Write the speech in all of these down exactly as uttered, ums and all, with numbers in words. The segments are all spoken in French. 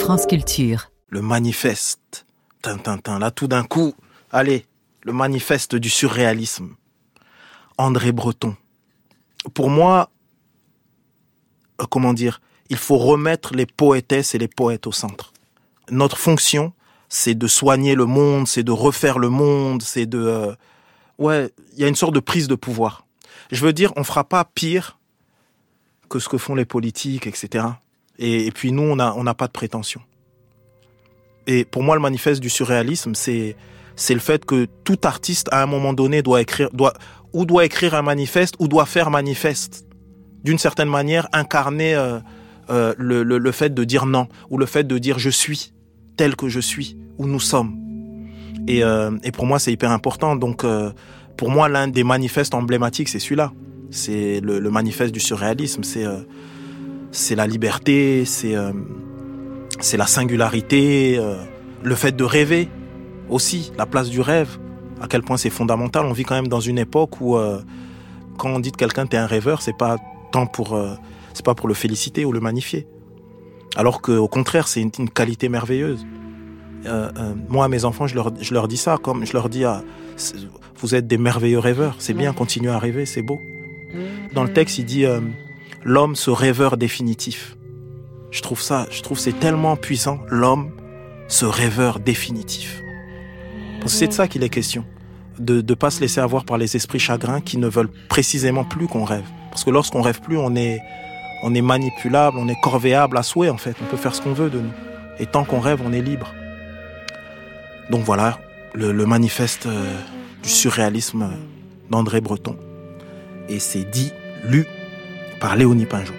France Culture. Le manifeste. Tintintin, là tout d'un coup, allez, le manifeste du surréalisme. André Breton. Pour moi, euh, comment dire, il faut remettre les poétesses et les poètes au centre. Notre fonction, c'est de soigner le monde, c'est de refaire le monde, c'est de... Euh, ouais, il y a une sorte de prise de pouvoir. Je veux dire, on ne fera pas pire que ce que font les politiques, et cetera. Et, et puis nous, on n'a on n'a pas de prétention. Et pour moi, le manifeste du surréalisme, c'est, c'est le fait que tout artiste, à un moment donné, doit écrire, doit, ou doit écrire un manifeste, ou doit faire manifeste. D'une certaine manière, incarner euh, euh, le, le, le fait de dire non, ou le fait de dire je suis tel que je suis, où nous sommes. Et, euh, et pour moi, c'est hyper important. Donc, euh, pour moi, l'un des manifestes emblématiques, c'est celui-là. C'est le, le manifeste du surréalisme. C'est, euh, c'est la liberté, c'est, euh, c'est la singularité, euh, le fait de rêver aussi, la place du rêve. À quel point c'est fondamental. On vit quand même dans une époque où, euh, quand on dit de quelqu'un t'es un rêveur, c'est pas tant pour, euh, c'est pas pour le féliciter ou le magnifier. Alors qu'au contraire, c'est une, une qualité merveilleuse. Euh, euh, moi, à mes enfants, je leur, je leur dis ça, comme je leur dis, ah, vous êtes des merveilleux rêveurs, c'est bien, continuez à rêver, c'est beau. Dans le texte, il dit, euh, l'homme, ce rêveur définitif. Je trouve ça, je trouve c'est tellement puissant, l'homme, ce rêveur définitif. Parce que c'est de ça qu'il est question, de ne pas se laisser avoir par les esprits chagrins qui ne veulent précisément plus qu'on rêve. Parce que lorsqu'on rêve plus, on est, on est manipulable, on est corvéable à souhait en fait, on peut faire ce qu'on veut de nous. Et tant qu'on rêve, on est libre. Donc voilà, le, le manifeste euh, du surréalisme d'André Breton. Et c'est dit, lu par Léonie Pinjot.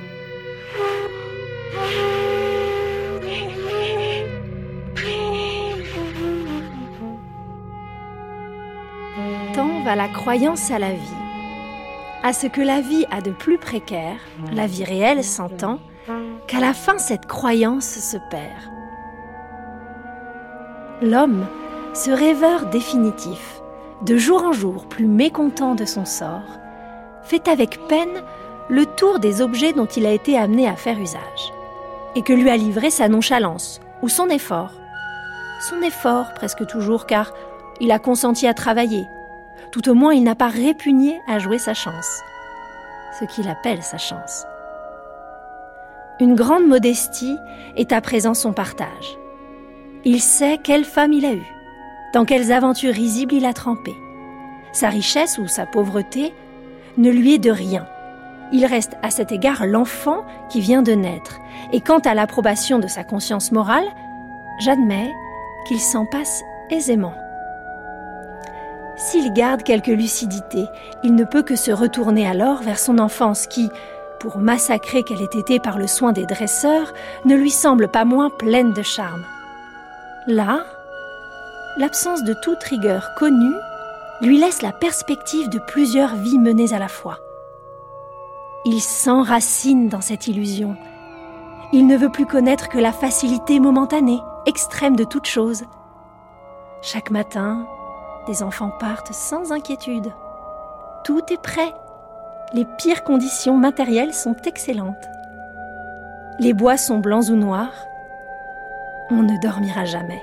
Tant va la croyance à la vie, à ce que la vie a de plus précaire, la vie réelle s'entend, qu'à la fin cette croyance se perd. L'homme, ce rêveur définitif, de jour en jour plus mécontent de son sort, fait avec peine le tour des objets dont il a été amené à faire usage, et que lui a livré sa nonchalance ou son effort. Son effort presque toujours, car il a consenti à travailler. Tout au moins, il n'a pas répugné à jouer sa chance, ce qu'il appelle sa chance. Une grande modestie est à présent son partage. Il sait quelle femme il a eue, dans quelles aventures risibles il a trempé. Sa richesse ou sa pauvreté ne lui est de rien. Il reste à cet égard l'enfant qui vient de naître. Et quant à l'approbation de sa conscience morale, j'admets qu'il s'en passe aisément. S'il garde quelque lucidité, il ne peut que se retourner alors vers son enfance qui, pour massacrer qu'elle ait été par le soin des dresseurs, ne lui semble pas moins pleine de charme. Là, l'absence de toute rigueur connue lui laisse la perspective de plusieurs vies menées à la fois. Il s'enracine dans cette illusion. Il ne veut plus connaître que la facilité momentanée, extrême de toute chose. Chaque matin, des enfants partent sans inquiétude. Tout est prêt. Les pires conditions matérielles sont excellentes. Les bois sont blancs ou noirs. On ne dormira jamais.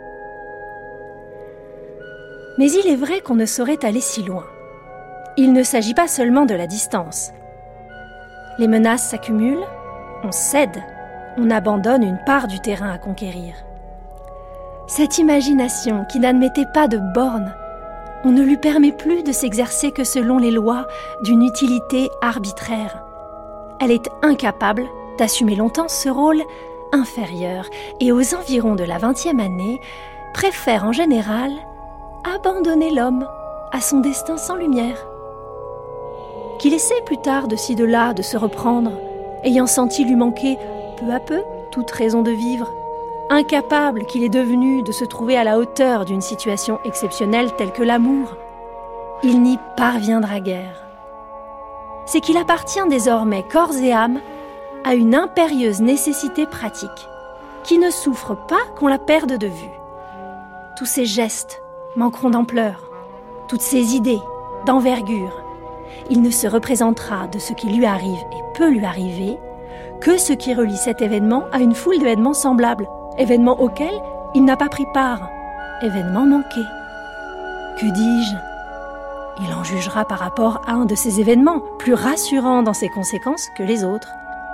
Mais il est vrai qu'on ne saurait aller si loin. Il ne s'agit pas seulement de la distance. Les menaces s'accumulent, on cède, on abandonne une part du terrain à conquérir. Cette imagination qui n'admettait pas de bornes, on ne lui permet plus de s'exercer que selon les lois d'une utilité arbitraire. Elle est incapable d'assumer longtemps ce rôle inférieur et aux environs de la vingtième année préfère en général abandonner l'homme à son destin sans lumière. Qu'il essaie plus tard de ci de là de se reprendre, ayant senti lui manquer peu à peu toute raison de vivre, incapable qu'il est devenu de se trouver à la hauteur d'une situation exceptionnelle telle que l'amour, il n'y parviendra guère. C'est qu'il appartient désormais corps et âme à une impérieuse nécessité pratique, qui ne souffre pas qu'on la perde de vue. Tous ses gestes manqueront d'ampleur, toutes ses idées d'envergure. Il ne se représentera de ce qui lui arrive et peut lui arriver que ce qui relie cet événement à une foule d'événements semblables, événement auquel il n'a pas pris part, événement manqué. Que dis-je ? Il en jugera par rapport à un de ces événements, plus rassurant dans ses conséquences que les autres.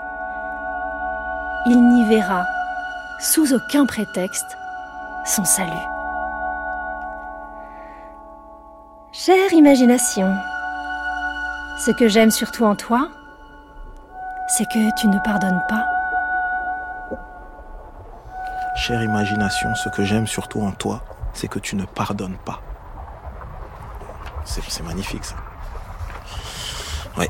Il n'y verra, sous aucun prétexte, son salut. Chère imagination, ce que j'aime surtout en toi, c'est que tu ne pardonnes pas. Chère imagination, ce que j'aime surtout en toi, c'est que tu ne pardonnes pas. C'est, c'est magnifique, ça. Ouais.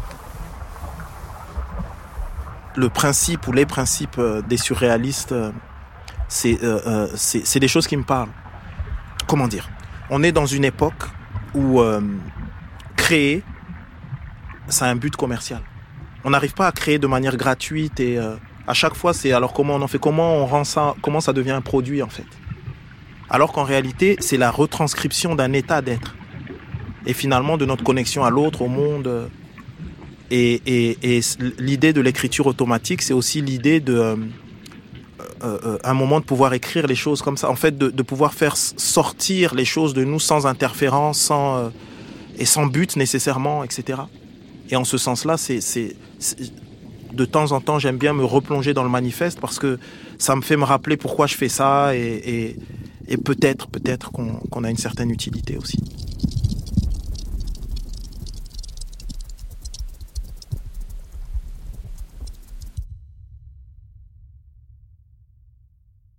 Le principe ou les principes des surréalistes, c'est, euh, c'est, c'est des choses qui me parlent. Comment dire ? On est dans une époque où euh, créer, ça a un but commercial. On n'arrive pas à créer de manière gratuite et euh, à chaque fois, c'est alors comment on en fait, comment on rend ça, comment ça devient un produit en fait. Alors qu'en réalité, c'est la retranscription d'un état d'être. Et finalement, de notre connexion à l'autre, au monde. Et, et, et l'idée de l'écriture automatique, c'est aussi l'idée de, euh, euh, un moment de pouvoir écrire les choses comme ça. En fait, de, de pouvoir faire sortir les choses de nous sans interférence, sans, euh, et sans but nécessairement, et cetera. Et en ce sens-là, c'est, c'est, c'est, de temps en temps, j'aime bien me replonger dans le manifeste parce que ça me fait me rappeler pourquoi je fais ça et, et, et peut-être, peut-être qu'on, qu'on a une certaine utilité aussi.